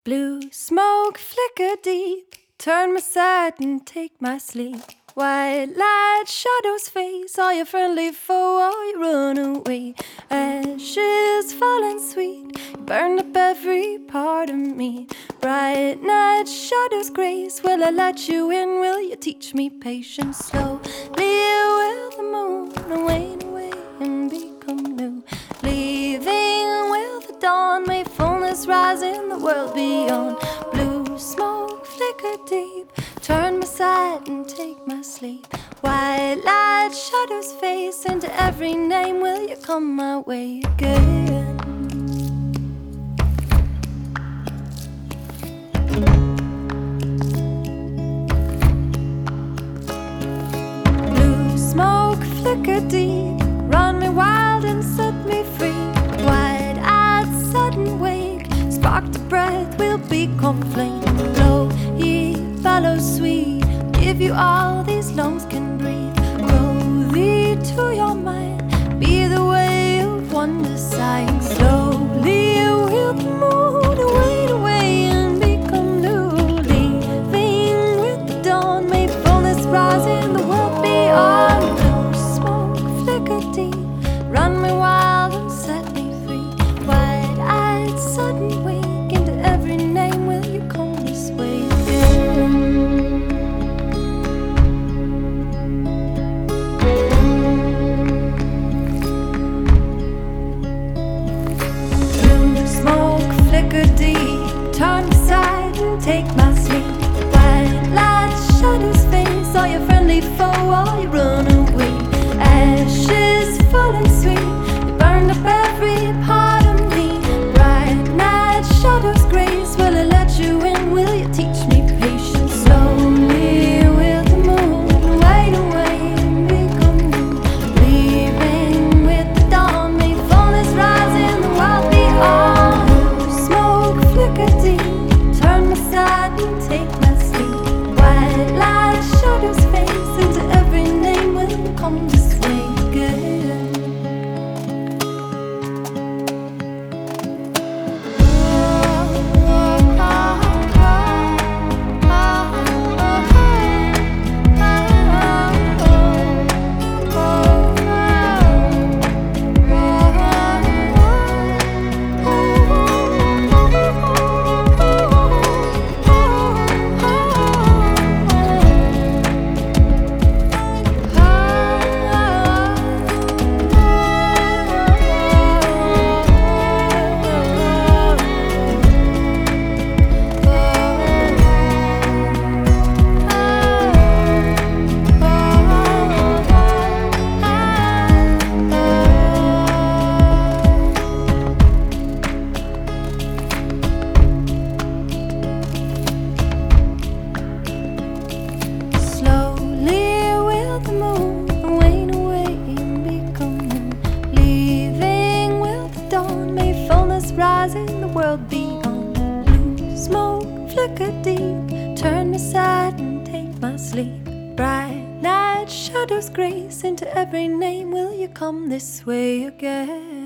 Blue smoke flicker deep, turn my side and take my sleep. White light shadows face, are you friendly foe or you run away? Ashes falling sweet, you burned up every part of me. Bright night shadows grace, will I let you in? Will you teach me patience? Slowly will the moon wane away and become new. Leaving will the dawn, may fullness rise in the world beyond. Blue smoke flicker deep, turn my side and take my sleep. White light shadows face, into every name will you come my way again? Blue smoke flicker deep, run me wild and set me free. Wide-eyed sudden wake, spark the breath, will become flame. Blow ye bellows sweet, give you all these lungs can breathe. Grow thee to your mind, be the way of wonder sighing. Slowly will the moon wade away and become new. Leaving with the dawn, may fullness rise in the world beyond. Blue smoke flicker deep, run me wild and set me free. Wide-eyed sudden wake, into every name will you come this way again? Smoke flicker deep, turn aside and take my sleep. White light shadows face, are you friendly foe or you run away? Ashes falling sweet, you burned up every part of me. Bright night shadows grace, will I let you in? Will you teach me patience? Slowly will the moon wade away and become new. Leaving with the dawn, may fullness rise in the world beyond. Flicker deep, turn my side and take my sleep. White light shadows face, into every name will come this way again. Rising the world beyond. Blue smoke flicker deep, turn aside and take my sleep. Bright night shadows grace, into every name will you come this way again?